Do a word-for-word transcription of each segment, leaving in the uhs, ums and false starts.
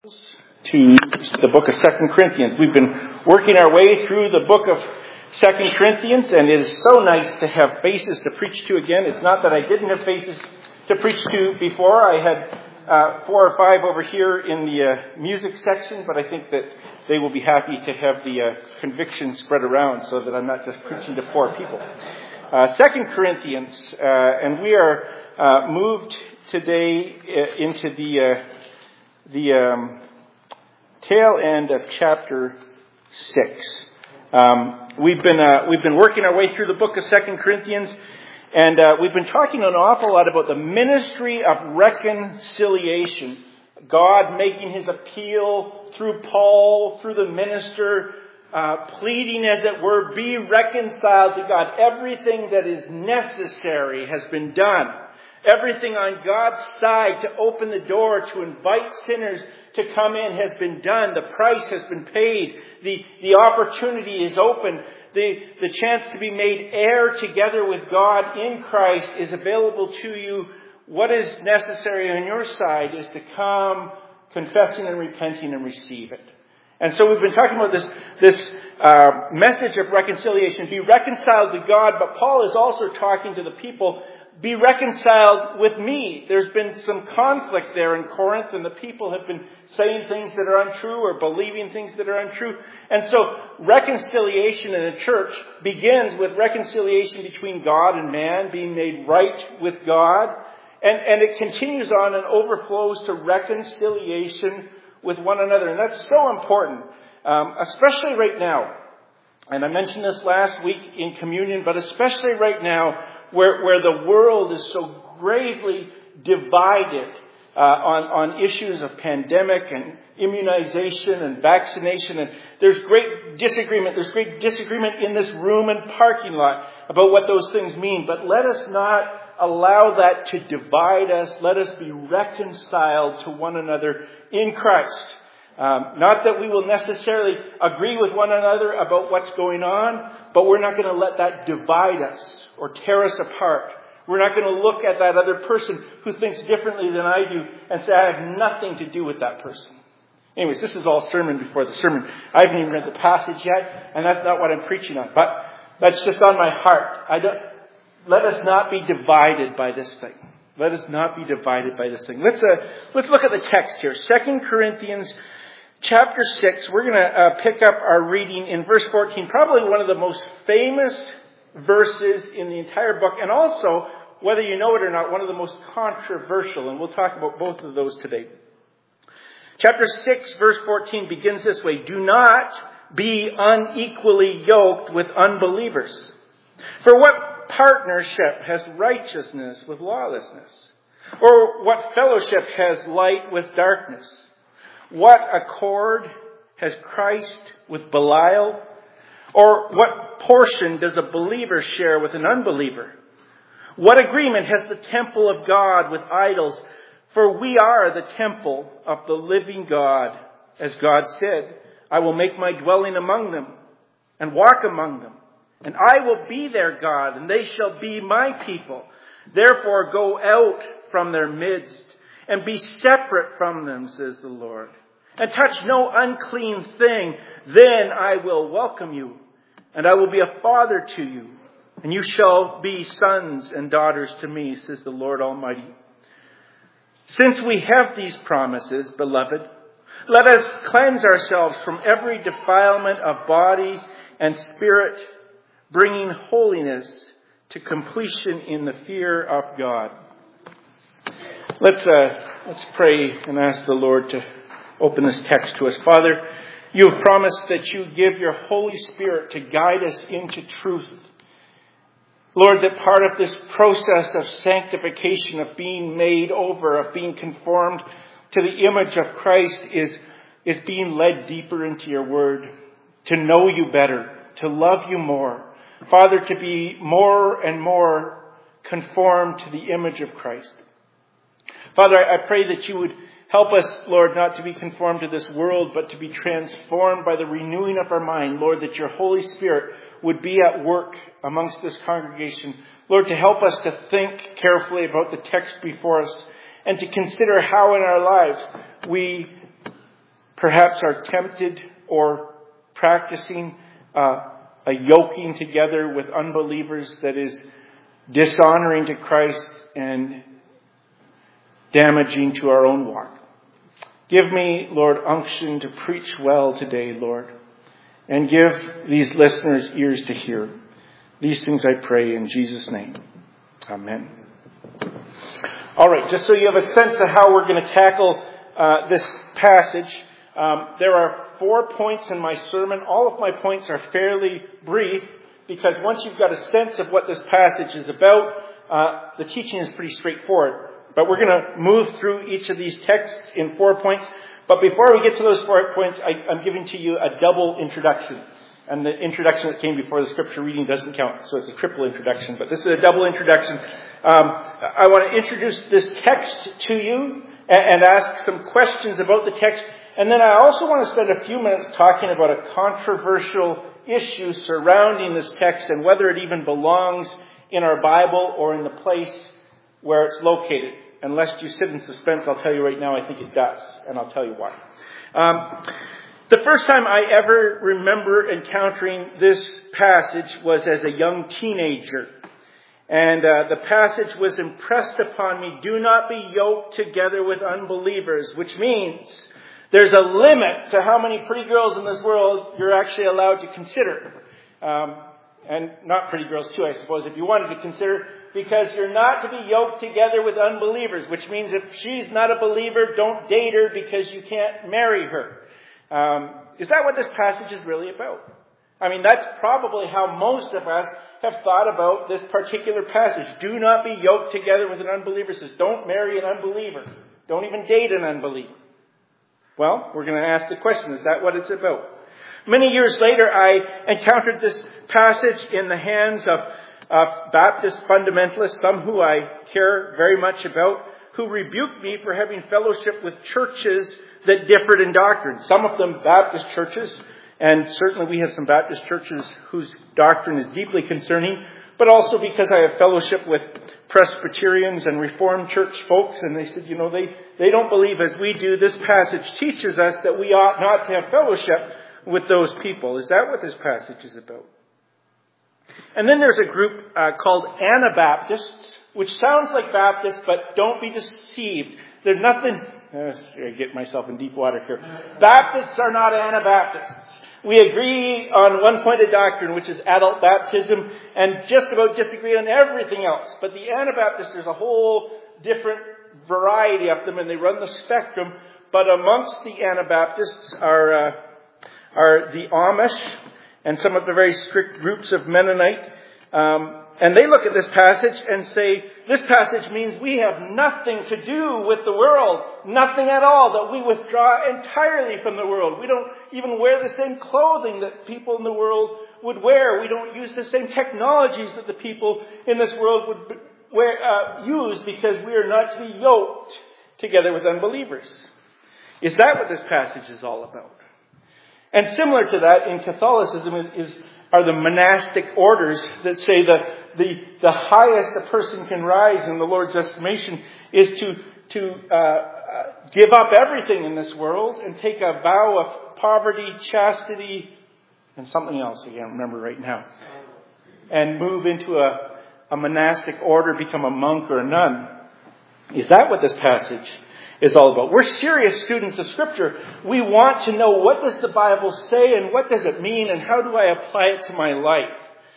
to the book of Second Corinthians. We've been working our way through the book of Second Corinthians, and it is so nice to have faces to preach to again. It's not that I didn't have faces to preach to before. I had uh, four or five over here in the uh, music section, but I think that they will be happy to have the uh, conviction spread around so that I'm not just preaching to four people. Uh, Second Corinthians, uh, and we are uh, moved today uh, into the uh, the um, tail end of chapter six. Um, we've been uh, we've been working our way through the book of Second Corinthians, and uh, we've been talking an awful lot about the ministry of reconciliation. God making His appeal through Paul, through the minister, uh, pleading, as it were, be reconciled to God. Everything that is necessary has been done. Everything on God's side to open the door, to invite sinners to come in has been done. The price has been paid. The, the opportunity is open. The, the chance to be made heir together with God in Christ is available to you. What is necessary on your side is to come confessing and repenting and receive it. And so we've been talking about this, this uh, message of reconciliation. Be reconciled to God, but Paul is also talking to the people, be reconciled with me. There's been some conflict there in Corinth, and the people have been saying things that are untrue or believing things that are untrue. And so reconciliation in a church begins with reconciliation between God and man, being made right with God. And, and it continues on and overflows to reconciliation with one another. And that's so important, um, especially right now. And I mentioned this last week in communion, but especially right now, where, where the world is so gravely divided uh, on, on issues of pandemic and immunization and vaccination. And there's great disagreement. There's great disagreement in this room and parking lot about what those things mean. But let us not allow that to divide us. Let us be reconciled to one another in Christ. Um, not that we will necessarily agree with one another about what's going on, but we're not going to let that divide us or tear us apart. We're not going to look at that other person who thinks differently than I do and say, I have nothing to do with that person. Anyways, this is all sermon before the sermon. I haven't even read the passage yet, and that's not what I'm preaching on. But that's just on my heart. I don't, let us not be divided by this thing. Let us not be divided by this thing. Let's uh, let's look at the text here. Second Corinthians chapter six. We're going to uh, pick up our reading in verse fourteen. Probably one of the most famous verses in the entire book. And also, whether you know it or not, one of the most controversial. And we'll talk about both of those today. Chapter six, verse fourteen begins this way. Do not be unequally yoked with unbelievers. For what partnership has righteousness with lawlessness? Or what fellowship has light with darkness? What accord has Christ with Belial? Or what portion does a believer share with an unbeliever? What agreement has the temple of God with idols? For we are the temple of the living God. As God said, I will make my dwelling among them and walk among them. And I will be their God, and they shall be my people. Therefore go out from their midst, and be separate from them, says the Lord. And touch no unclean thing. Then I will welcome you, and I will be a father to you. And you shall be sons and daughters to me, says the Lord Almighty. Since we have these promises, beloved, let us cleanse ourselves from every defilement of body and spirit, bringing holiness to completion in the fear of God. Let's uh, let's pray and ask the Lord to open this text to us. Father, you have promised that you give your Holy Spirit to guide us into truth. Lord, that part of this process of sanctification, of being made over, of being conformed to the image of Christ is, is being led deeper into your word, to know you better, to love you more. Father, to be more and more conformed to the image of Christ. Father, I pray that you would help us, Lord, not to be conformed to this world, but to be transformed by the renewing of our mind. Lord, that your Holy Spirit would be at work amongst this congregation. Lord, to help us to think carefully about the text before us and to consider how in our lives we perhaps are tempted or practicing uh, a yoking together with unbelievers that is dishonoring to Christ and damaging to our own walk. Give me, Lord, unction to preach well today, Lord, and give these listeners ears to hear. These things I pray in Jesus' name. Amen. All right, just so you have a sense of how we're going to tackle uh, this passage, um, there are four points in my sermon. All of my points are fairly brief because once you've got a sense of what this passage is about, uh, the teaching is pretty straightforward. But we're going to move through each of these texts in four points. But before we get to those four points, I, I'm giving to you a double introduction. And the introduction that came before the scripture reading doesn't count, so it's a triple introduction. But this is a double introduction. Um, I want to introduce this text to you and, and ask some questions about the text. And then I also want to spend a few minutes talking about a controversial issue surrounding this text and whether it even belongs in our Bible or in the place where it's located. And lest you sit in suspense, I'll tell you right now, I think it does. And I'll tell you why. Um, the first time I ever remember encountering this passage was as a young teenager. And uh, the passage was impressed upon me, do not be yoked together with unbelievers, which means there's a limit to how many pretty girls in this world you're actually allowed to consider. Um, and not pretty girls too, I suppose, if you wanted to consider, because you're not to be yoked together with unbelievers, which means if she's not a believer, don't date her because you can't marry her. Um, is that what this passage is really about? I mean, that's probably how most of us have thought about this particular passage. Do not be yoked together with an unbeliever. It says, don't marry an unbeliever. Don't even date an unbeliever. Well, we're going to ask the question, is that what it's about? Many years later, I encountered this passage in the hands of, of Baptist fundamentalists, some who I care very much about, who rebuked me for having fellowship with churches that differed in doctrine. Some of them Baptist churches, and certainly we have some Baptist churches whose doctrine is deeply concerning, but also because I have fellowship with Presbyterians and Reformed church folks, and they said, you know, they, they don't believe as we do. This passage teaches us that we ought not to have fellowship with those people. Is that what this passage is about? And then there's a group uh, called Anabaptists, which sounds like Baptists, but don't be deceived. There's nothing... Uh, I get myself in deep water here. Baptists are not Anabaptists. We agree on one point of doctrine, which is adult baptism, and just about disagree on everything else. But the Anabaptists, there's a whole different variety of them, and they run the spectrum. But amongst the Anabaptists are uh, are the Amish and some of the very strict groups of Mennonite. Um, and they look at this passage and say, this passage means we have nothing to do with the world. Nothing at all. That we withdraw entirely from the world. We don't even wear the same clothing that people in the world would wear. We don't use the same technologies that the people in this world would wear, uh, use because we are not to be yoked together with unbelievers. Is that what this passage is all about? And similar to that, in Catholicism is are the monastic orders that say that the, the highest a person can rise in the Lord's estimation is to, to uh, uh, give up everything in this world and take a vow of poverty, chastity, and something else I can't remember right now. And move into a, a monastic order, become a monk or a nun. Is that what this passage is all about? We're serious students of Scripture. We want to know, what does the Bible say and what does it mean and how do I apply it to my life?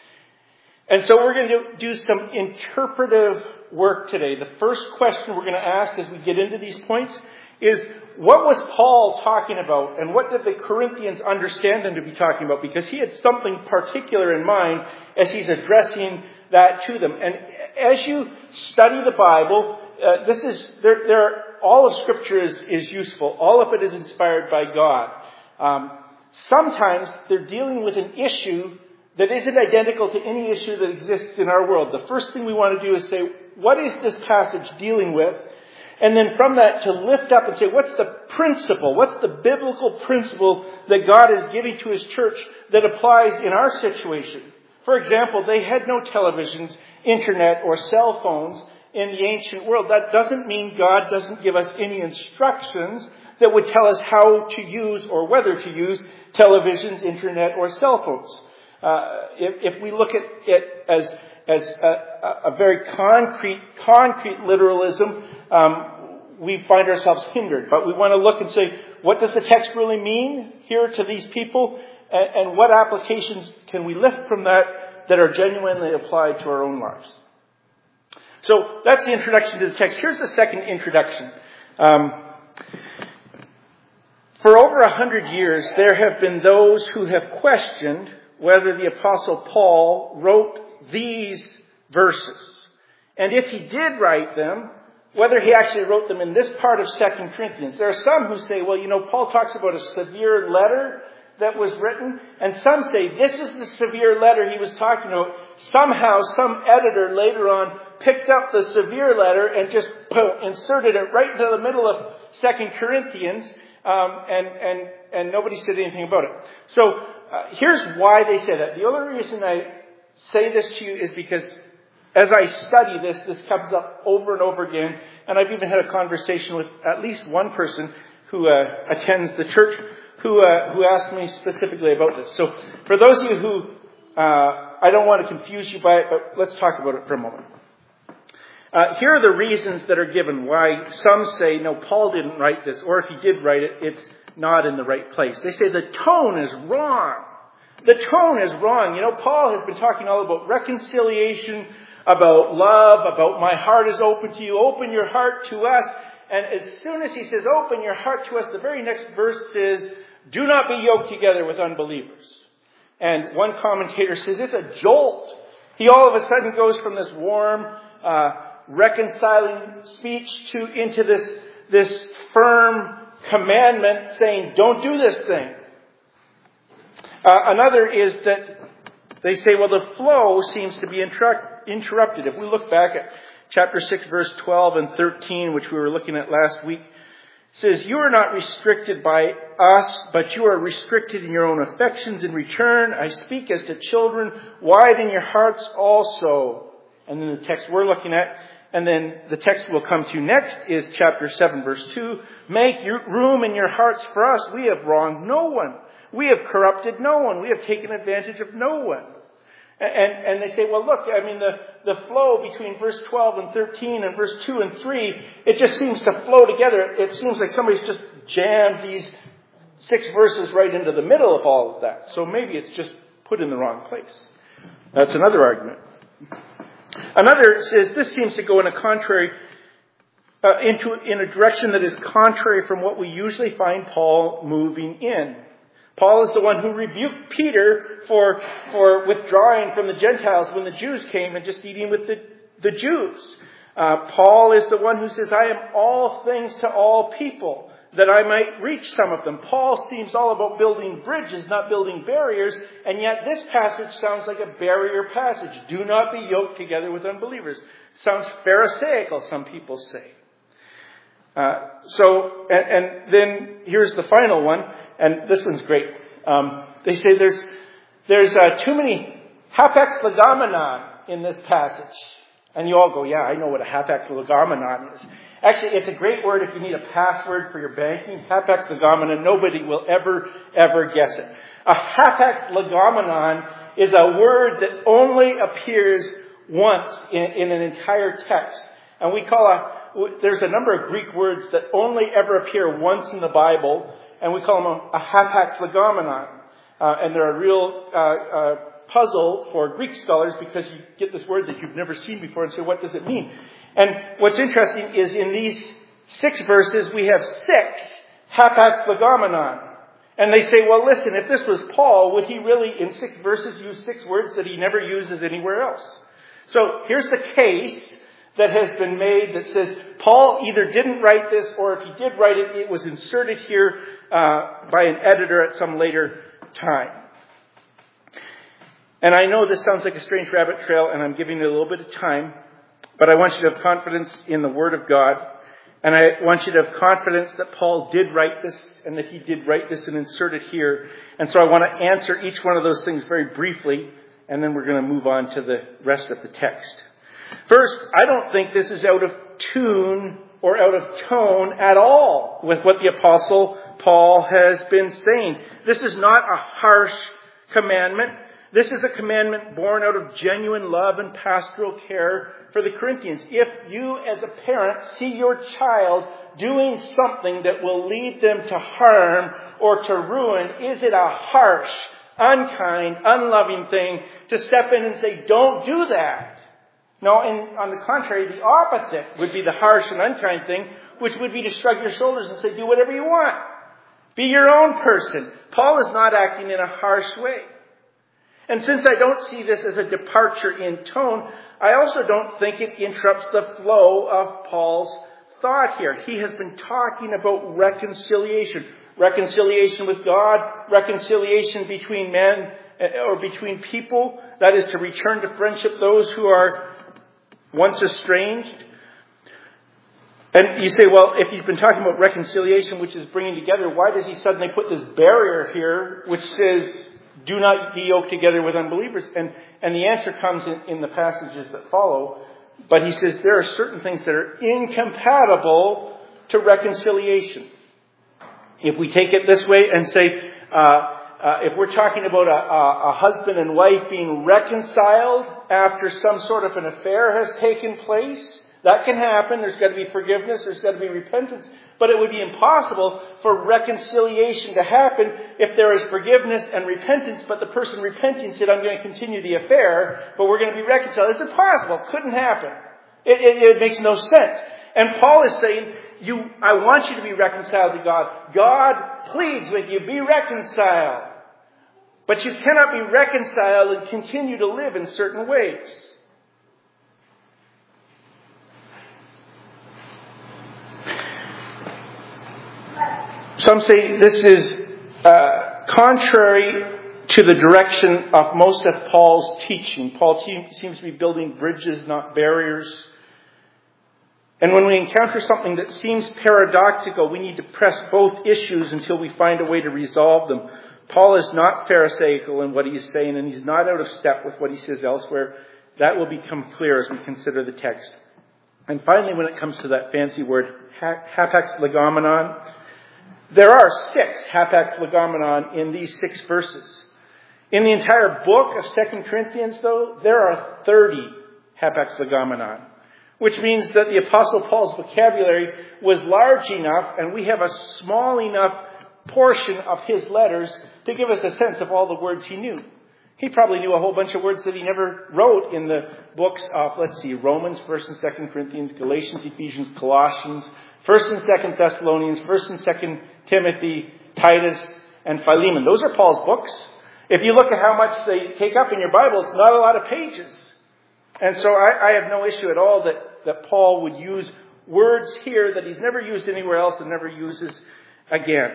And so we're going to do some interpretive work today. The first question we're going to ask as we get into these points is, what was Paul talking about and what did the Corinthians understand him to be talking about? Because he had something particular in mind as he's addressing that to them. And as you study the Bible, uh, this is there. There, all of Scripture is, is useful. All of it is inspired by God. Um, sometimes they're dealing with an issue that isn't identical to any issue that exists in our world. The first thing we want to do is say, what is this passage dealing with? And then from that to lift up and say, what's the principle? What's the biblical principle that God is giving to His church that applies in our situation? For example, they had no televisions, internet, or cell phones in the ancient world. That doesn't mean God doesn't give us any instructions that would tell us how to use or whether to use televisions, internet, or cell phones. Uh, if, if we look at it as as a, a very concrete, concrete literalism, um, we find ourselves hindered. But we want to look and say, what does the text really mean here to these people? And, and what applications can we lift from that that are genuinely applied to our own lives? So that's the introduction to the text. Here's the second introduction. Um, for over a hundred years, there have been those who have questioned whether the Apostle Paul wrote these verses. And if he did write them, whether he actually wrote them in this part of Second Corinthians. There are some who say, well, you know, Paul talks about a severe letter that was written. And some say, this is the severe letter he was talking about. Somehow, some editor later on picked up the severe letter and just inserted it right into the middle of Second Corinthians. Um, and, and, and nobody said anything about it. So, uh, here's why they say that. The only reason I say this to you is because as I study this, this comes up over and over again. And I've even had a conversation with at least one person who uh, attends the church who uh, who asked me specifically about this. So for those of you who, uh, I don't want to confuse you by it, but let's talk about it for a moment. Uh, here are the reasons that are given why some say, no, Paul didn't write this, or if he did write it, it's not in the right place. They say the tone is wrong. The tone is wrong. You know, Paul has been talking all about reconciliation, about love, about my heart is open to you, open your heart to us. And as soon as he says, open your heart to us, the very next verse says, do not be yoked together with unbelievers. And one commentator says it's a jolt. He all of a sudden goes from this warm, uh, reconciling speech to into this, this firm commandment saying, don't do this thing. Uh, another is that they say, well, the flow seems to be intru- interrupted. If we look back at chapter six, verse twelve and thirteen, which we were looking at last week, it says, you are not restricted by us, but you are restricted in your own affections. In return, I speak as to children, widen your hearts also. And then the text we're looking at, and then the text we'll come to next is chapter seven, verse two. Make your room in your hearts for us. We have wronged no one. We have corrupted no one. We have taken advantage of no one. And, and they say, well, look, I mean, the, the flow between verse twelve and thirteen and verse two and three, it just seems to flow together. It seems like somebody's just jammed these six verses right into the middle of all of that. So maybe it's just put in the wrong place. That's another argument. Another says this seems to go in a contrary, uh, into in a direction that is contrary from what we usually find Paul moving in. Paul is the one who rebuked Peter for, for withdrawing from the Gentiles when the Jews came and just eating with the, the Jews. Uh, Paul is the one who says, I am all things to all people, that I might reach some of them. Paul seems all about building bridges, not building barriers, and yet this passage sounds like a barrier passage. Do not be yoked together with unbelievers. Sounds Pharisaical, some people say. Uh, so, and, and then here's the final one. And this one's great. Um, they say there's there's uh, too many hapax legomenon in this passage. And you all go, yeah, I know what a hapax legomenon is. Actually, it's a great word if you need a password for your banking. Hapax legomenon, nobody will ever, ever guess it. A hapax legomenon is a word that only appears once in, in an entire text. And we call a, there's a number of Greek words that only ever appear once in the Bible. And we call them a, a hapax legomenon. Uh, and they're a real uh, uh, puzzle for Greek scholars because you get this word that you've never seen before and say, what does it mean? And what's interesting is in these six verses, we have six hapax legomenon. And they say, well, listen, if this was Paul, would he really, in six verses, use six words that he never uses anywhere else? So here's the case that has been made that says Paul either didn't write this, or if he did write it, it was inserted here uh, by an editor at some later time. And I know this sounds like a strange rabbit trail, and I'm giving it a little bit of time, but I want you to have confidence in the Word of God, and I want you to have confidence that Paul did write this, and that he did write this and insert it here. And so I want to answer each one of those things very briefly, and then we're going to move on to the rest of the text. First, I don't think this is out of tune or out of tone at all with what the Apostle Paul has been saying. This is not a harsh commandment. This is a commandment born out of genuine love and pastoral care for the Corinthians. If you as a parent see your child doing something that will lead them to harm or to ruin, is it a harsh, unkind, unloving thing to step in and say, don't do that? No, and on the contrary, the opposite would be the harsh and unkind thing, which would be to shrug your shoulders and say, do whatever you want. Be your own person. Paul is not acting in a harsh way. And since I don't see this as a departure in tone, I also don't think it interrupts the flow of Paul's thought here. He has been talking about reconciliation. Reconciliation with God, reconciliation between men or between people. That is to return to friendship those who are once estranged. And you say, well, if he's been talking about reconciliation, which is bringing together, why does he suddenly put this barrier here, which says, do not be yoked together with unbelievers? And, and the answer comes in, in the passages that follow. But he says there are certain things that are incompatible to reconciliation. If we take it this way and say, uh, uh, if we're talking about a, a, a husband and wife being reconciled after some sort of an affair has taken place, that can happen. There's got to be forgiveness. There's got to be repentance. But it would be impossible for reconciliation to happen if there is forgiveness and repentance, but the person repenting said, I'm going to continue the affair, but we're going to be reconciled. It's impossible. It couldn't happen. It, it, it makes no sense. And Paul is saying, "You, I want you to be reconciled to God. God pleads with you, be reconciled. But you cannot be reconciled and continue to live in certain ways." Some say this is uh, contrary to the direction of most of Paul's teaching. Paul te- seems to be building bridges, not barriers. And when we encounter something that seems paradoxical, we need to press both issues until we find a way to resolve them. Paul is not pharisaical in what he is saying, and he's not out of step with what he says elsewhere. That will become clear as we consider the text. And finally, when it comes to that fancy word, hapax legomenon, there are six hapax legomenon in these six verses. In the entire book of Second Corinthians, though, there are thirty hapax legomenon, which means that the Apostle Paul's vocabulary was large enough, and we have a small enough portion of his letters to give us a sense of all the words he knew. He probably knew a whole bunch of words that he never wrote in the books of, let's see, Romans, First and Second Corinthians, Galatians, Ephesians, Colossians, First and Second Thessalonians, First and Second Timothy, Titus, and Philemon. Those are Paul's books. If you look at how much they take up in your Bible, it's not a lot of pages. And so I, I have no issue at all that, that Paul would use words here that he's never used anywhere else and never uses again.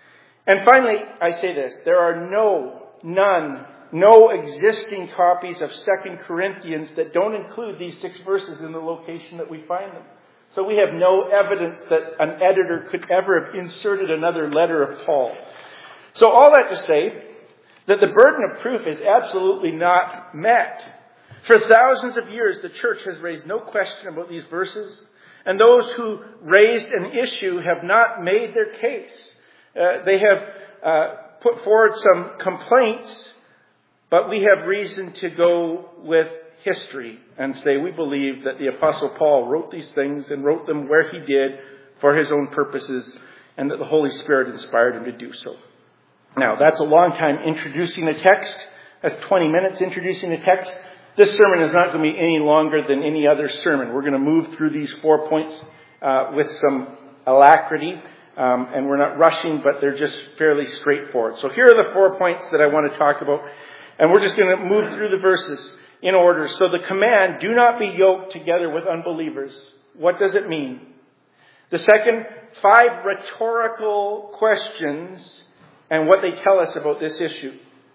And finally, I say this. There are no, none, no existing copies of Second Corinthians that don't include these six verses in the location that we find them. So we have no evidence that an editor could ever have inserted another letter of Paul. So all that to say that the burden of proof is absolutely not met. For thousands of years, the church has raised no question about these verses, and those who raised an issue have not made their case. Uh, they have uh, put forward some complaints, but we have reason to go with history and say we believe that the Apostle Paul wrote these things and wrote them where he did for his own purposes, and that the Holy Spirit inspired him to do so. Now, that's a long time introducing the text. That's twenty minutes introducing the text. This sermon is not going to be any longer than any other sermon. We're going to move through these four points uh, with some alacrity, um, and we're not rushing, but they're just fairly straightforward. So here are the four points that I want to talk about, and we're just going to move through the verses in order. So the command, do not be yoked together with unbelievers. What does it mean? The second, five rhetorical questions and what they tell us about this issue.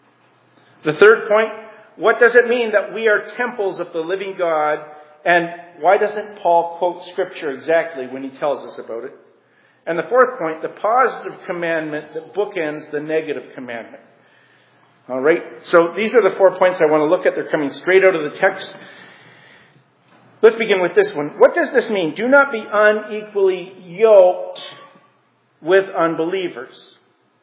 The third point, what does it mean that we are temples of the living God? And why doesn't Paul quote Scripture exactly when he tells us about it? And the fourth point, the positive commandment that bookends the negative commandment. All right, so these are the four points I want to look at. They're coming straight out of the text. Let's begin with this one. What does this mean? Do not be unequally yoked with unbelievers.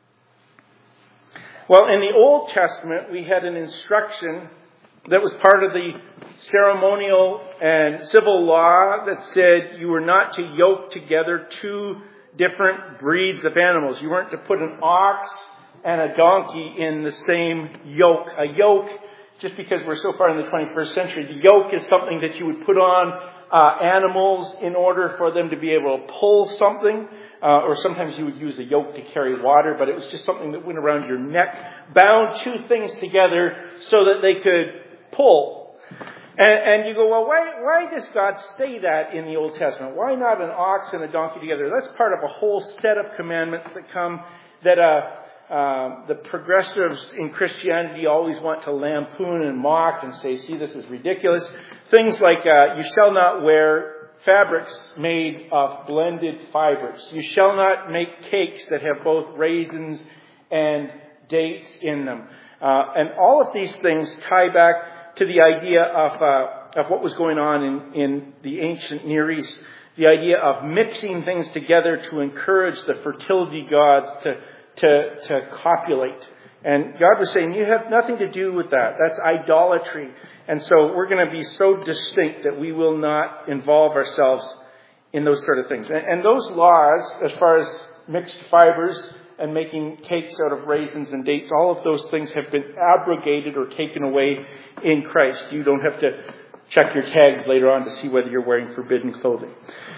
Well, in the Old Testament, we had an instruction that was part of the ceremonial and civil law that said you were not to yoke together two different breeds of animals. You weren't to put an ox and a donkey in the same yoke. A yoke, just because we're so far in the twenty-first century, the yoke is something that you would put on uh, animals in order for them to be able to pull something. Uh, or sometimes you would use a yoke to carry water, but it was just something that went around your neck, bound two things together so that they could pull. And, and you go, well, why, why does God say that in the Old Testament? Why not an ox and a donkey together? That's part of a whole set of commandments that come that uh, uh, the progressives in Christianity always want to lampoon and mock and say, see, this is ridiculous. Things like uh, you shall not wear fabrics made of blended fibers. You shall not make cakes that have both raisins and dates in them. Uh, and all of these things tie back to the idea of uh, of what was going on in, in the ancient Near East. The idea of mixing things together to encourage the fertility gods to, to, to copulate. And God was saying, you have nothing to do with that. That's idolatry. And so we're going to be so distinct that we will not involve ourselves in those sort of things. And, and those laws, as far as mixed fibers and making cakes out of raisins and dates, all of those things have been abrogated or taken away in Christ. You don't have to check your tags later on to see whether you're wearing forbidden clothing.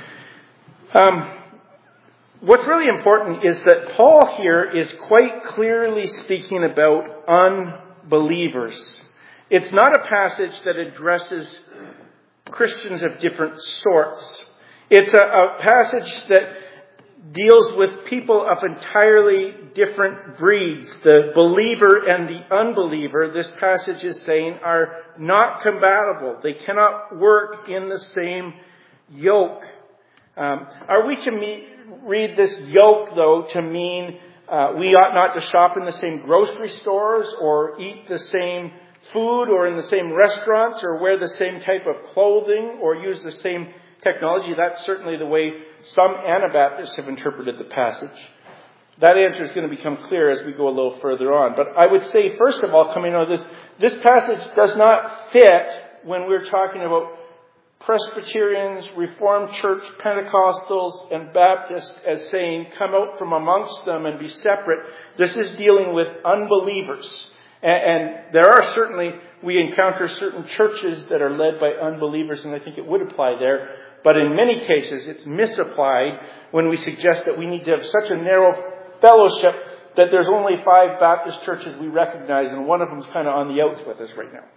Um, what's really important is that Paul here is quite clearly speaking about unbelievers. It's not a passage that addresses Christians of different sorts. It's a, a passage that deals with people of entirely different breeds. The believer and the unbeliever, this passage is saying, are not compatible. They cannot work in the same yoke. Um, are we to meet, read this yoke, though, to mean uh, we ought not to shop in the same grocery stores or eat the same food or in the same restaurants or wear the same type of clothing or use the same technology? That's certainly the way some Anabaptists have interpreted the passage. That answer is going to become clear as we go a little further on. But I would say, first of all, coming out of this, this passage does not fit when we're talking about Presbyterians, Reformed Church, Pentecostals, and Baptists as saying, come out from amongst them and be separate. This is dealing with unbelievers. And there are certainly, we encounter certain churches that are led by unbelievers, and I think it would apply there. But in many cases, it's misapplied when we suggest that we need to have such a narrow fellowship that there's only five Baptist churches we recognize, and one of them's kind of on the outs with us right now.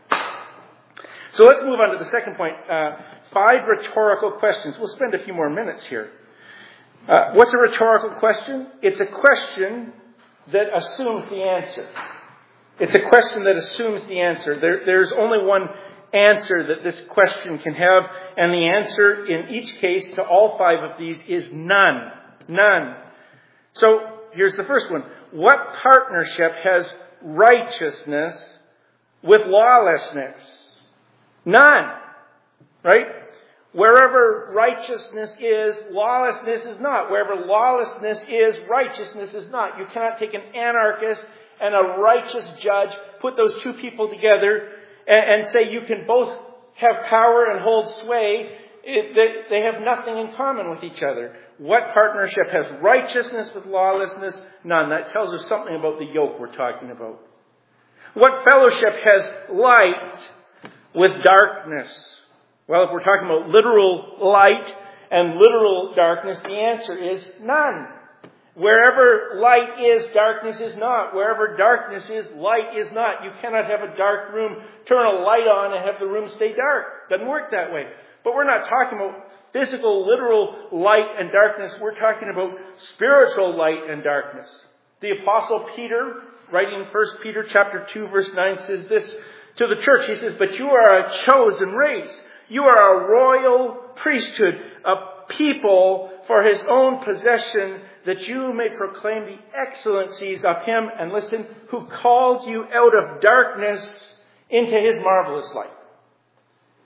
So let's move on to the second point. Uh, five rhetorical questions. We'll spend a few more minutes here. Uh, what's a rhetorical question? It's a question that assumes the answer. It's a question that assumes the answer. There, there's only one answer that this question can have, and the answer in each case to all five of these is none. None. So here's the first one. What partnership has righteousness with lawlessness? None. Right? Wherever righteousness is, lawlessness is not. Wherever lawlessness is, righteousness is not. You cannot take an anarchist and a righteous judge, put those two people together and, and say you can both have power and hold sway. It, they, they have nothing in common with each other. What partnership has righteousness with lawlessness? None. That tells us something about the yoke we're talking about. What fellowship has light with darkness? Well, if we're talking about literal light and literal darkness, the answer is none. Wherever light is, darkness is not. Wherever darkness is, light is not. You cannot have a dark room, turn a light on, and have the room stay dark. Doesn't work that way. But we're not talking about physical, literal light and darkness. We're talking about spiritual light and darkness. The Apostle Peter, writing in First Peter chapter two, verse nine, says this to the church. He says, "But you are a chosen race. You are a royal priesthood, a people for his own possession, that you may proclaim the excellencies of him," and listen, "who called you out of darkness into his marvelous light."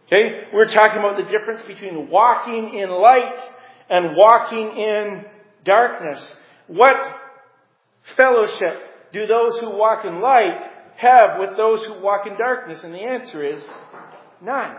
Okay? We're talking about the difference between walking in light and walking in darkness. What fellowship do those who walk in light have with those who walk in darkness? And the answer is none.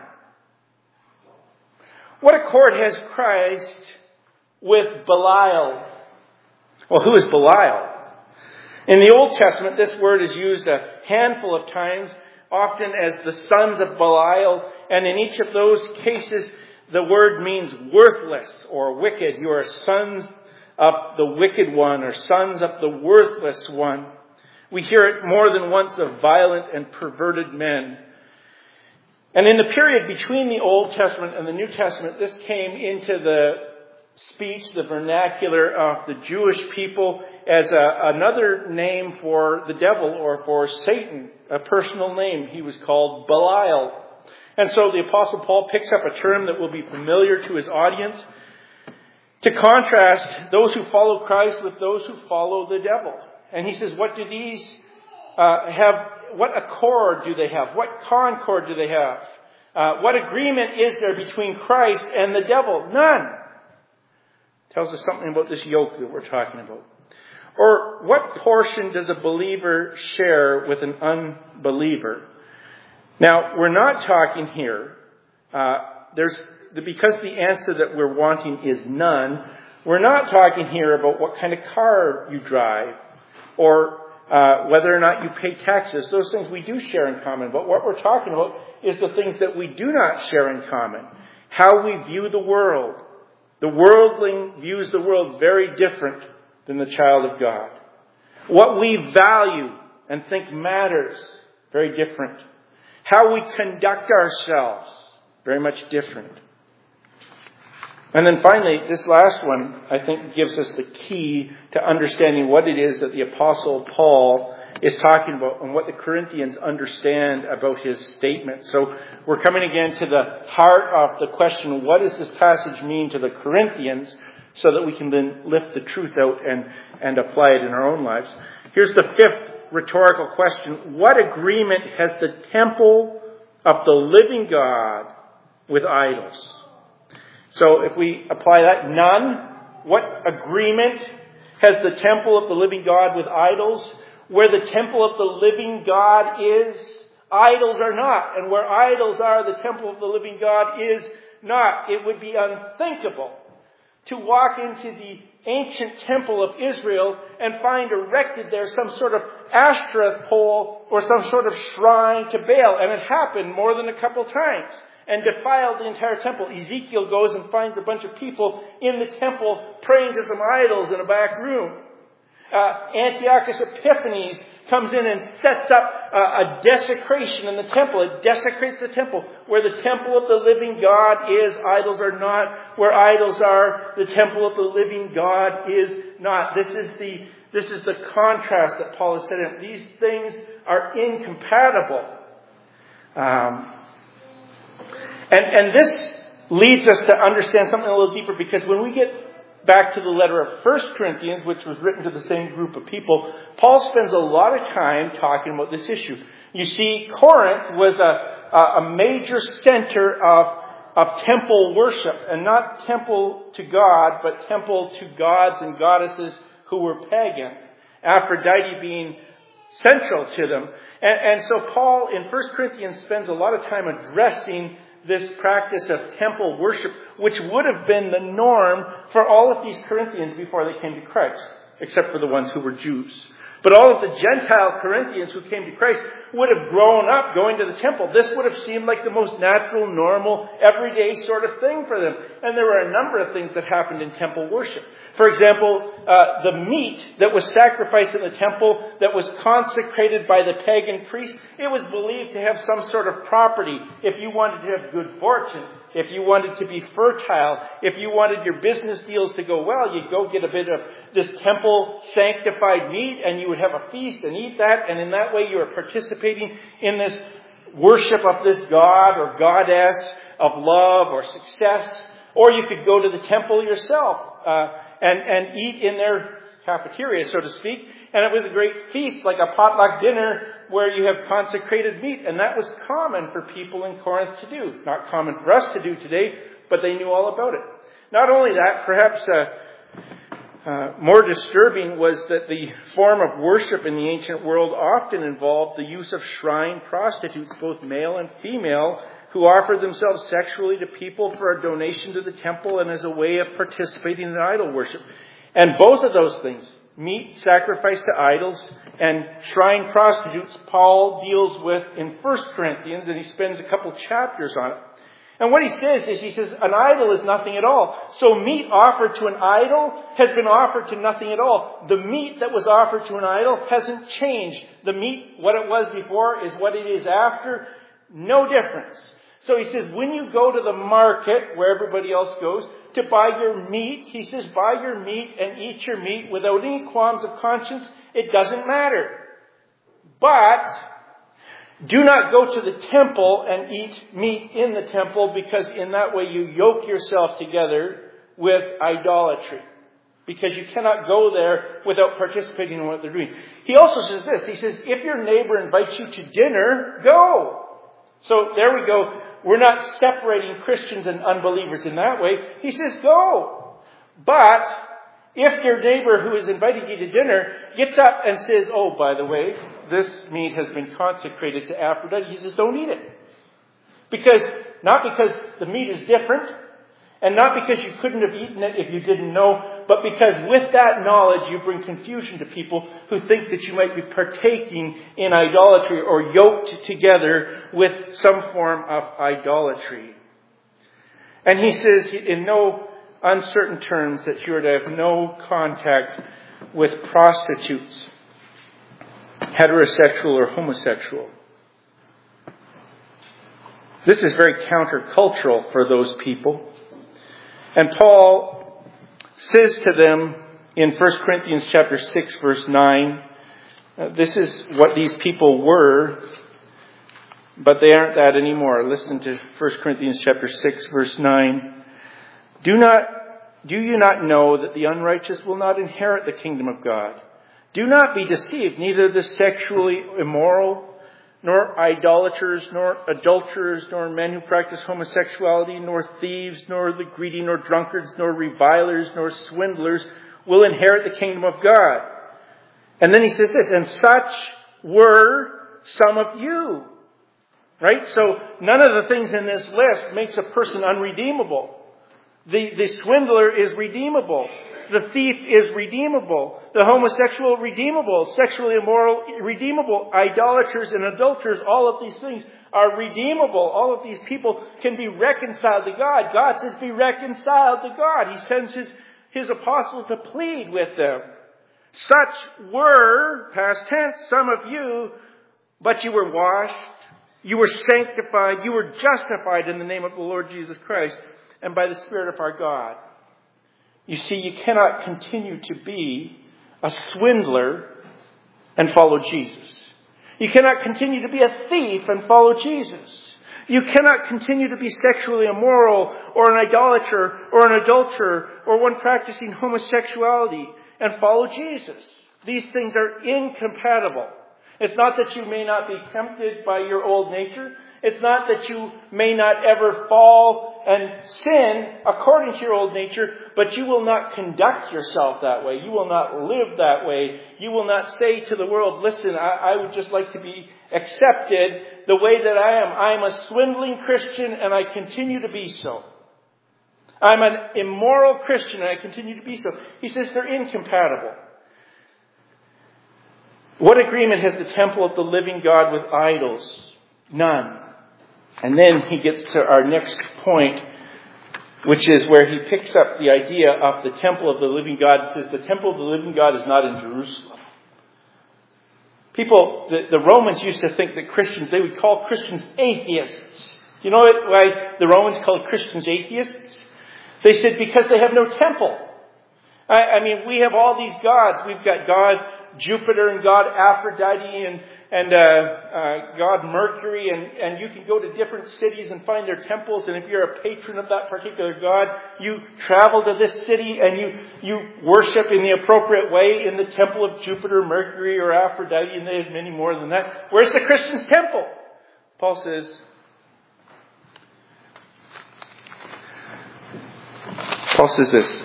What accord has Christ with Belial? Well, who is Belial? In the Old Testament, this word is used a handful of times, often as the sons of Belial, and in each of those cases, the word means worthless or wicked. You are sons of the wicked one, or sons of the worthless one. We hear it more than once of violent and perverted men. And in the period between the Old Testament and the New Testament, this came into the speech, the vernacular of the Jewish people as a, another name for the devil or for Satan, a personal name. He was called Belial. And so the Apostle Paul picks up a term that will be familiar to his audience to contrast those who follow Christ with those who follow the devil. And he says, what do these uh, have? What accord do they have? What concord do they have? Uh, what agreement is there between Christ and the devil? None. Tells us something about this yoke that we're talking about. Or what portion does a believer share with an unbeliever? Now, we're not talking here, uh, there's because the answer that we're wanting is none, we're not talking here about what kind of car you drive or uh, whether or not you pay taxes. Those things we do share in common. But what we're talking about is the things that we do not share in common. How we view the world. The worldling views the world very different than the child of God. What we value and think matters, very different. How we conduct ourselves, very much different. And then finally, this last one, I think, gives us the key to understanding what it is that the Apostle Paul is talking about and what the Corinthians understand about his statement. So we're coming again to the heart of the question, what does this passage mean to the Corinthians, so that we can then lift the truth out and, and apply it in our own lives. Here's the fifth rhetorical question. What agreement has the temple of the living God with idols? So if we apply that, none. What agreement has the temple of the living God with idols? Where the temple of the living God is, idols are not. And where idols are, the temple of the living God is not. It would be unthinkable to walk into the ancient temple of Israel and find erected there some sort of Ashtoreth pole or some sort of shrine to Baal. And it happened more than a couple times and defiled the entire temple. Ezekiel goes and finds a bunch of people in the temple praying to some idols in a back room. Uh, Antiochus Epiphanes comes in and sets up uh, a desecration in the temple. It desecrates the temple. Where the temple of the living God is, idols are not. Where idols are, the temple of the living God is not. This is the this is the contrast that Paul has said. These things are incompatible. Um, and and this leads us to understand something a little deeper, because when we get back to the letter of First Corinthians, which was written to the same group of people, Paul spends a lot of time talking about this issue. You see, Corinth was a, a major center of, of temple worship, and not temple to God, but temple to gods and goddesses who were pagan, Aphrodite being central to them. And, and so Paul in First Corinthians spends a lot of time addressing this practice of temple worship, which would have been the norm for all of these Corinthians before they came to Christ, except for the ones who were Jews. But all of the Gentile Corinthians who came to Christ would have grown up going to the temple. This would have seemed like the most natural, normal, everyday sort of thing for them. And there were a number of things that happened in temple worship. For example, uh, the meat that was sacrificed in the temple that was consecrated by the pagan priest, it was believed to have some sort of property. If you wanted to have good fortune, if you wanted to be fertile, if you wanted your business deals to go well, you'd go get a bit of this temple sanctified meat and you would have a feast and eat that. And in that way you were participating in this worship of this god or goddess of love or success. Or you could go to the temple yourself uh, and, and eat in their cafeteria, so to speak. And it was a great feast, like a potluck dinner, where you have consecrated meat. And that was common for people in Corinth to do. Not common for us to do today, but they knew all about it. Not only that, perhaps uh, uh, more disturbing was that the form of worship in the ancient world often involved the use of shrine prostitutes, both male and female, who offered themselves sexually to people for a donation to the temple and as a way of participating in idol worship. And both of those things, meat sacrificed to idols and shrine prostitutes, Paul deals with in First Corinthians, and he spends a couple chapters on it. And what he says is, he says, an idol is nothing at all. So meat offered to an idol has been offered to nothing at all. The meat that was offered to an idol hasn't changed. The meat, what it was before, is what it is after. No difference. So he says, when you go to the market, where everybody else goes, to buy your meat, he says, buy your meat and eat your meat without any qualms of conscience. It doesn't matter. But do not go to the temple and eat meat in the temple, because in that way you yoke yourself together with idolatry. Because you cannot go there without participating in what they're doing. He also says this. He says, if your neighbor invites you to dinner, go. So there we go. We're not separating Christians and unbelievers in that way. He says, go. But if your neighbor who is inviting you to dinner gets up and says, oh, by the way, this meat has been consecrated to Aphrodite, he says, don't eat it. Because, not because the meat is different, and not because you couldn't have eaten it if you didn't know, but because with that knowledge you bring confusion to people who think that you might be partaking in idolatry or yoked together with some form of idolatry. And he says in no uncertain terms that you are to have no contact with prostitutes, heterosexual or homosexual. This is very countercultural for those people. And Paul says to them in First Corinthians chapter six, verse nine, uh, this is what these people were, but they aren't that anymore. Listen to First Corinthians chapter six, verse nine. Do not, do you not know that the unrighteous will not inherit the kingdom of God? Do not be deceived. Neither the sexually immoral, nor idolaters, nor adulterers, nor men who practice homosexuality, nor thieves, nor the greedy, nor drunkards, nor revilers, nor swindlers will inherit the kingdom of God. And then he says this, and such were some of you. Right? So none of the things in this list makes a person unredeemable. The, the swindler is redeemable. The thief is redeemable. The homosexual, redeemable. Sexually immoral, redeemable. Idolaters and adulterers, all of these things are redeemable. All of these people can be reconciled to God. God says, be reconciled to God. He sends his, his apostles to plead with them. Such were, past tense, some of you, but you were washed, you were sanctified, you were justified in the name of the Lord Jesus Christ and by the Spirit of our God. You see, you cannot continue to be a swindler and follow Jesus. You cannot continue to be a thief and follow Jesus. You cannot continue to be sexually immoral or an idolater or an adulterer or one practicing homosexuality and follow Jesus. These things are incompatible. It's not that you may not be tempted by your old nature. It's not that you may not ever fall and sin according to your old nature, but you will not conduct yourself that way. You will not live that way. You will not say to the world, listen, I, I would just like to be accepted the way that I am. I am a swindling Christian and I continue to be so. I'm an immoral Christian and I continue to be so. He says they're incompatible. What agreement has the temple of the living God with idols? None. And then he gets to our next point, which is where he picks up the idea of the temple of the living God. He says the temple of the living God is not in Jerusalem. People, the, the Romans used to think that Christians, they would call Christians atheists. You know why the Romans called Christians atheists? They said because they have no temple. I, I mean, we have all these gods. We've got God Jupiter and God Aphrodite and, and uh, uh, God Mercury. And, and you can go to different cities and find their temples. And if you're a patron of that particular god, you travel to this city and you, you worship in the appropriate way in the temple of Jupiter, Mercury, or Aphrodite. And they have many more than that. Where's the Christian's temple? Paul says, Paul says this.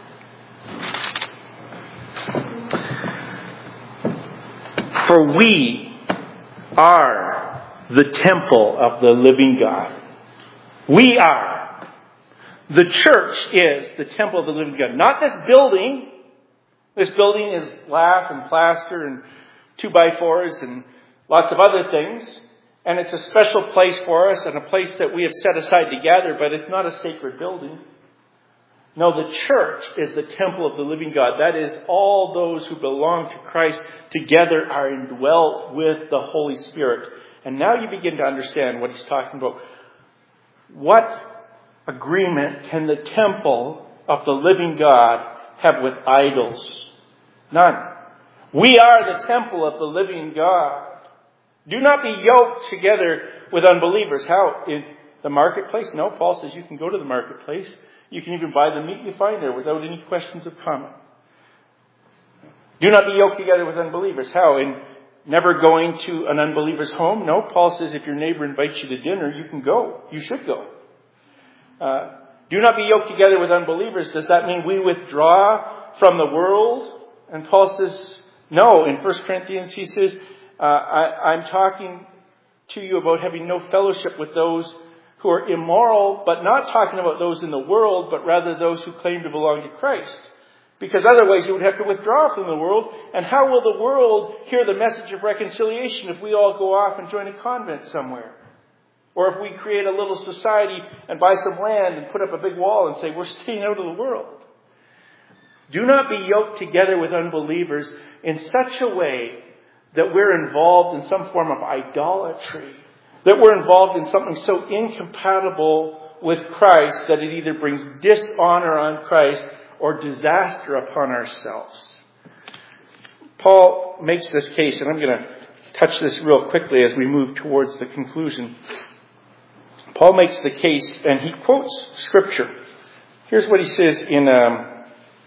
For we are the temple of the living God. We are. The church is the temple of the living God. Not this building. This building is lath and plaster and two by fours and lots of other things. And it's a special place for us and a place that we have set aside to gather, but it's not a sacred building. No, the church is the temple of the living God. That is, all those who belong to Christ together are indwelt with the Holy Spirit. And now you begin to understand what he's talking about. What agreement can the temple of the living God have with idols? None. We are the temple of the living God. Do not be yoked together with unbelievers. How? In the marketplace? No, Paul says you can go to the marketplace. You can even buy the meat you find there without any questions of comment. Do not be yoked together with unbelievers. How? In never going to an unbeliever's home? No, Paul says if your neighbor invites you to dinner, you can go. You should go. Uh, do not be yoked together with unbelievers. Does that mean we withdraw from the world? And Paul says, no. In First Corinthians, he says, uh, I, I'm talking to you about having no fellowship with those who are immoral, but not talking about those in the world, but rather those who claim to belong to Christ. Because otherwise you would have to withdraw from the world. And how will the world hear the message of reconciliation if we all go off and join a convent somewhere? Or if we create a little society and buy some land and put up a big wall and say, we're staying out of the world. Do not be yoked together with unbelievers in such a way that we're involved in some form of idolatry. That we're involved in something so incompatible with Christ that it either brings dishonor on Christ or disaster upon ourselves. Paul makes this case, and I'm going to touch this real quickly as we move towards the conclusion. Paul makes the case, and he quotes Scripture. Here's what he says in um,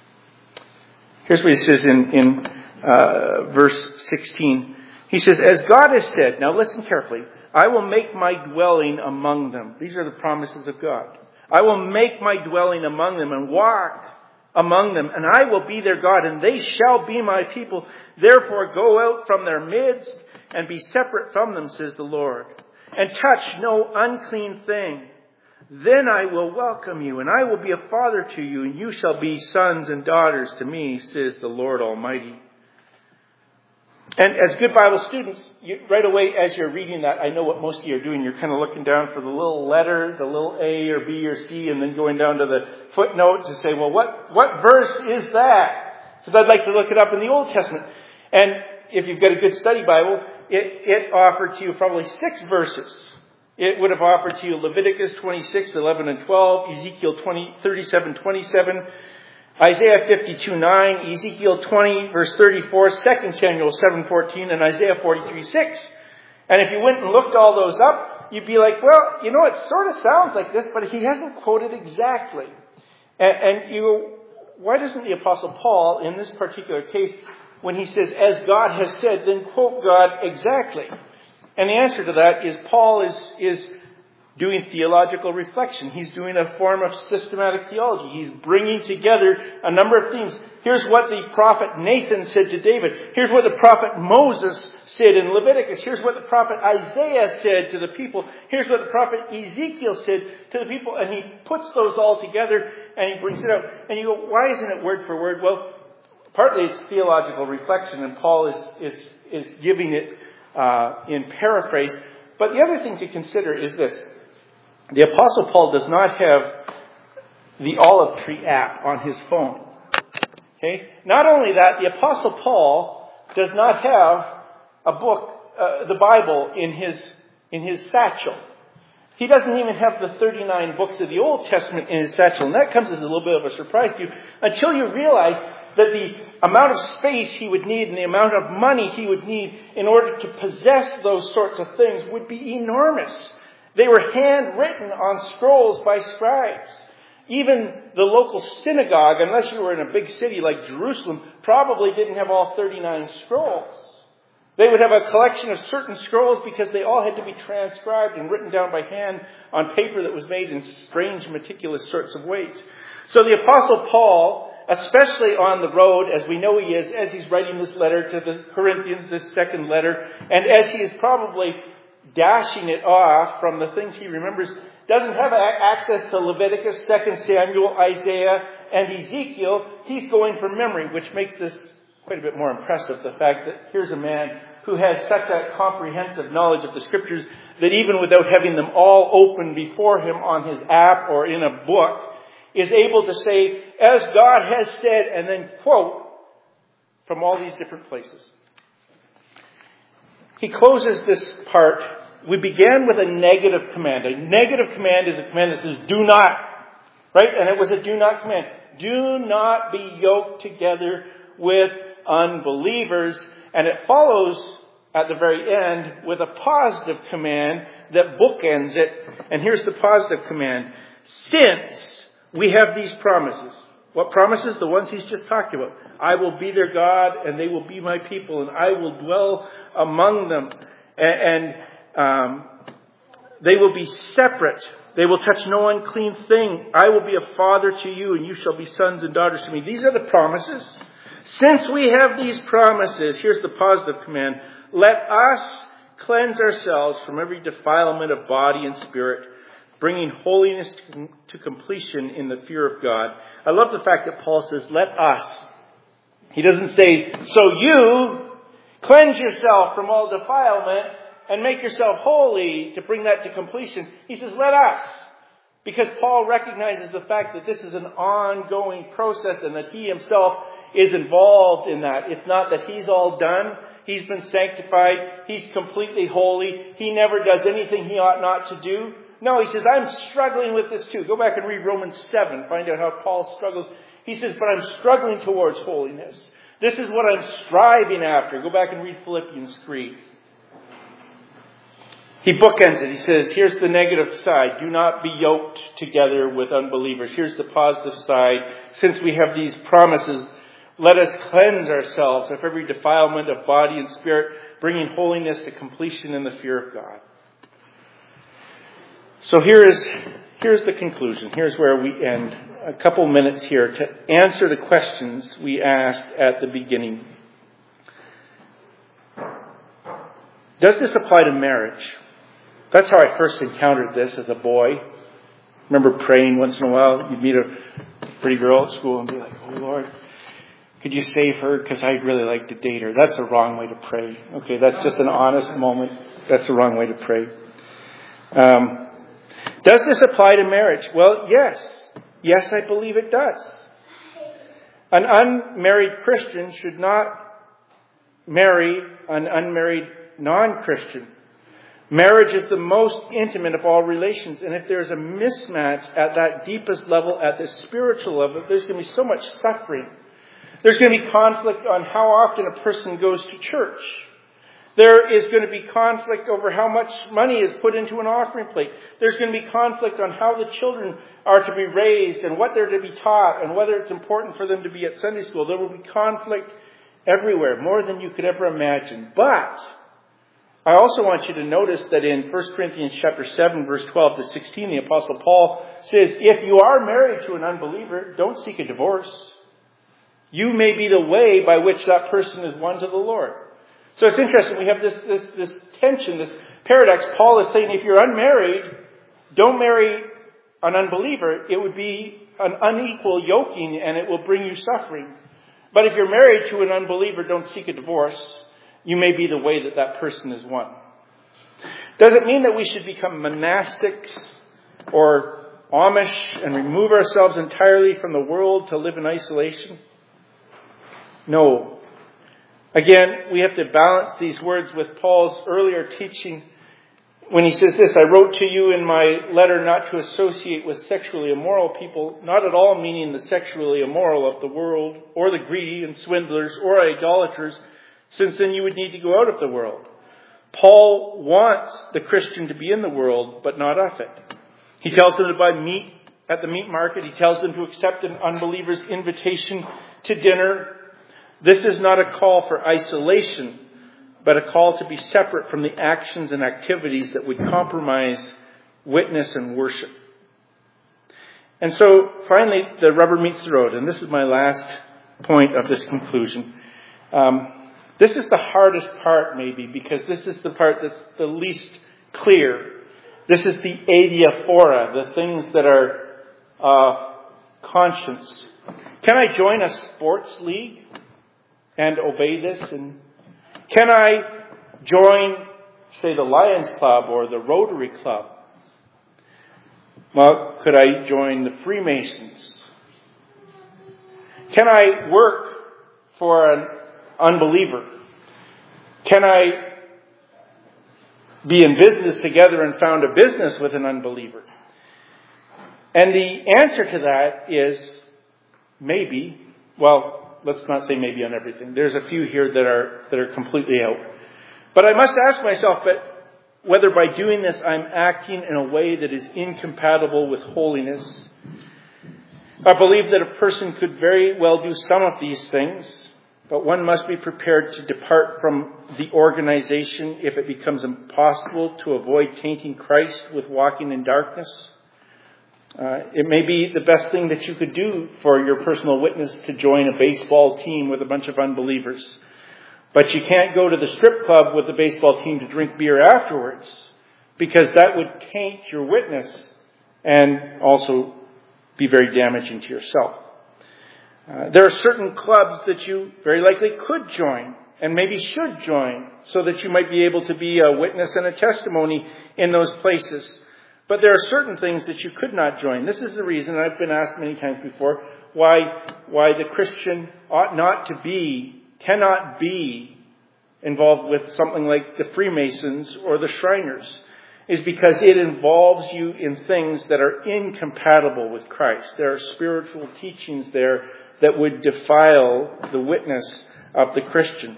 here's what he says in in uh, verse sixteen. He says, "As God has said." Now listen carefully. I will make my dwelling among them. These are the promises of God. I will make my dwelling among them and walk among them, and I will be their God, and they shall be my people. Therefore go out from their midst and be separate from them, says the Lord, and touch no unclean thing. Then I will welcome you, and I will be a father to you, and you shall be sons and daughters to me, says the Lord Almighty. And as good Bible students, you, right away as you're reading that, I know what most of you are doing. You're kind of looking down for the little letter, the little A or B or C, and then going down to the footnote to say, well, what, what verse is that? Because I'd like to look it up in the Old Testament. And if you've got a good study Bible, it, it offered to you probably six verses. It would have offered to you Leviticus twenty-six, eleven, and twelve, Ezekiel twenty, thirty-seven, twenty-seven, Isaiah fifty-two, nine, Ezekiel twenty, verse thirty-four, Second Samuel seven, fourteen, and Isaiah forty-three, six. And if you went and looked all those up, you'd be like, well, you know, it sort of sounds like this, but he hasn't quoted exactly. And, and you go, why doesn't the Apostle Paul, in this particular case, when he says, as God has said, then quote God exactly? And the answer to that is Paul is, is doing theological reflection. He's doing a form of systematic theology. He's bringing together a number of themes. Here's what the prophet Nathan said to David. Here's what the prophet Moses said in Leviticus. Here's what the prophet Isaiah said to the people. Here's what the prophet Ezekiel said to the people. And he puts those all together and he brings it out. And you go, why isn't it word for word? Well, partly it's theological reflection, and Paul is, is, is giving it uh, in paraphrase. But the other thing to consider is this. The Apostle Paul does not have the Olive Tree app on his phone. Okay? Not only that, the Apostle Paul does not have a book, uh, the Bible, in his in his satchel. He doesn't even have the thirty-nine books of the Old Testament in his satchel. And that comes as a little bit of a surprise to you until you realize that the amount of space he would need and the amount of money he would need in order to possess those sorts of things would be enormous. They were handwritten on scrolls by scribes. Even the local synagogue, unless you were in a big city like Jerusalem, probably didn't have all thirty-nine scrolls. They would have a collection of certain scrolls because they all had to be transcribed and written down by hand on paper that was made in strange, meticulous sorts of ways. So the Apostle Paul, especially on the road, as we know he is, as he's writing this letter to the Corinthians, this second letter, and as he is probably dashing it off from the things he remembers, doesn't have access to Leviticus, Second Samuel, Isaiah, and Ezekiel. He's going from memory, which makes this quite a bit more impressive, the fact that here's a man who has such a comprehensive knowledge of the Scriptures that even without having them all open before him on his app or in a book, is able to say, as God has said, and then quote from all these different places. He closes this part. We began with a negative command. A negative command is a command that says, do not. Right? And it was a do not command. Do not be yoked together with unbelievers. And it follows at the very end with a positive command that bookends it. And here's the positive command. Since we have these promises. What promises? The ones he's just talked about. I will be their God and they will be my people and I will dwell among them. And, and um, they will be separate. They will touch no unclean thing. I will be a father to you and you shall be sons and daughters to me. These are the promises. Since we have these promises, here's the positive command. Let us cleanse ourselves from every defilement of body and spirit, bringing holiness to completion in the fear of God. I love the fact that Paul says, let us. He doesn't say, so you cleanse yourself from all defilement and make yourself holy to bring that to completion. He says, let us. Because Paul recognizes the fact that this is an ongoing process and that he himself is involved in that. It's not that he's all done. He's been sanctified. He's completely holy. He never does anything he ought not to do. No, he says, I'm struggling with this too. Go back and read Romans seven. Find out how Paul struggles. He says, but I'm struggling towards holiness. This is what I'm striving after. Go back and read Philippians three. He bookends it. He says, here's the negative side. Do not be yoked together with unbelievers. Here's the positive side. Since we have these promises, let us cleanse ourselves of every defilement of body and spirit, bringing holiness to completion in the fear of God. So here is, here's the conclusion. Here's where we end. A couple minutes here to answer the questions we asked at the beginning. Does this apply to marriage? That's how I first encountered this as a boy. Remember praying once in a while. You'd meet a pretty girl at school and be like, oh Lord, could you save her? Because I'd really like to date her. That's the wrong way to pray. Okay, that's just an honest moment. That's the wrong way to pray. Um, does this apply to marriage? Well, yes. Yes, I believe it does. An unmarried Christian should not marry an unmarried non-Christian. Marriage is the most intimate of all relations. And if there's a mismatch at that deepest level, at the spiritual level, there's going to be so much suffering. There's going to be conflict on how often a person goes to church. There is going to be conflict over how much money is put into an offering plate. There's going to be conflict on how the children are to be raised and what they're to be taught and whether it's important for them to be at Sunday school. There will be conflict everywhere, more than you could ever imagine. But I also want you to notice that in First Corinthians chapter seven, verse twelve to sixteen, the Apostle Paul says, if you are married to an unbeliever, don't seek a divorce. You may be the way by which that person is won to the Lord. So it's interesting. We have this, this, this tension, this paradox. Paul is saying if you're unmarried, don't marry an unbeliever. It would be an unequal yoking and it will bring you suffering. But if you're married to an unbeliever, don't seek a divorce. You may be the way that that person is won. Does it mean that we should become monastics or Amish and remove ourselves entirely from the world to live in isolation? No. Again, we have to balance these words with Paul's earlier teaching when he says this, I wrote to you in my letter not to associate with sexually immoral people, not at all meaning the sexually immoral of the world, or the greedy and swindlers, or idolaters, since then you would need to go out of the world. Paul wants the Christian to be in the world, but not of it. He tells them to buy meat at the meat market. He tells them to accept an unbeliever's invitation to dinner. This is not a call for isolation, but a call to be separate from the actions and activities that would compromise witness and worship. And so, finally, the rubber meets the road. And this is my last point of this conclusion. Um, this is the hardest part, maybe, because this is the part that's the least clear. This is the adiaphora, the things that are uh, conscience. Can I join a sports league and obey this? And can I join, say, the Lions Club or the Rotary Club? Well, could I join the Freemasons? Can I work for an unbeliever? Can I be in business together and found a business with an unbeliever? And the answer to that is maybe. Well, let's not say maybe on everything. There's a few here that are that are completely out. But I must ask myself that whether by doing this I'm acting in a way that is incompatible with holiness. I believe that a person could very well do some of these things, but one must be prepared to depart from the organization if it becomes impossible to avoid tainting Christ with walking in darkness. Uh, it may be the best thing that you could do for your personal witness to join a baseball team with a bunch of unbelievers. But you can't go to the strip club with the baseball team to drink beer afterwards, because that would taint your witness and also be very damaging to yourself. Uh, there are certain clubs that you very likely could join and maybe should join so that you might be able to be a witness and a testimony in those places. But there are certain things that you could not join. This is the reason, I've been asked many times before, why, why the Christian ought not to be, cannot be involved with something like the Freemasons or the Shriners, is because it involves you in things that are incompatible with Christ. There are spiritual teachings there that would defile the witness of the Christian.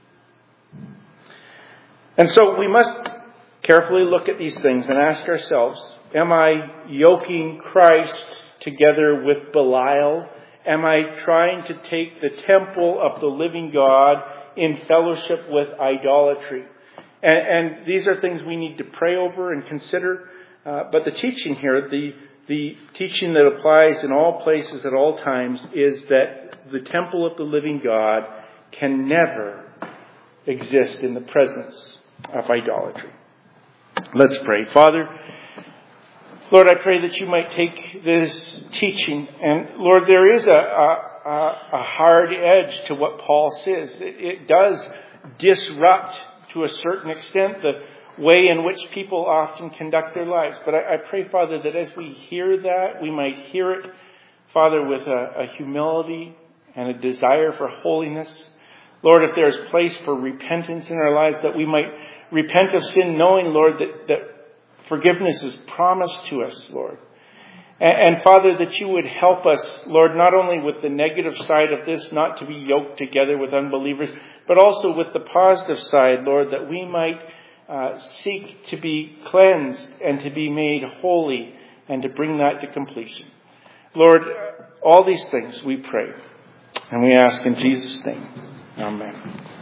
And so we must carefully look at these things and ask ourselves, am I yoking Christ together with Belial? Am I trying to take the temple of the living God in fellowship with idolatry? And, and these are things we need to pray over and consider. Uh, but the teaching here, the The teaching that applies in all places at all times, is that the temple of the living God can never exist in the presence of idolatry. Let's pray. Father, Lord, I pray that you might take this teaching. And Lord, there is a, a, a hard edge to what Paul says. It, it does disrupt to a certain extent the way in which people often conduct their lives. But I, I pray, Father, that as we hear that, we might hear it, Father, with a, a humility and a desire for holiness. Lord, if there's place for repentance in our lives, that we might repent of sin, knowing, Lord, that, that forgiveness is promised to us, Lord. And, and Father, that you would help us, Lord, not only with the negative side of this, not to be yoked together with unbelievers, but also with the positive side, Lord, that we might Uh, seek to be cleansed and to be made holy and to bring that to completion. Lord, all these things we pray and we ask in Jesus' name. Amen.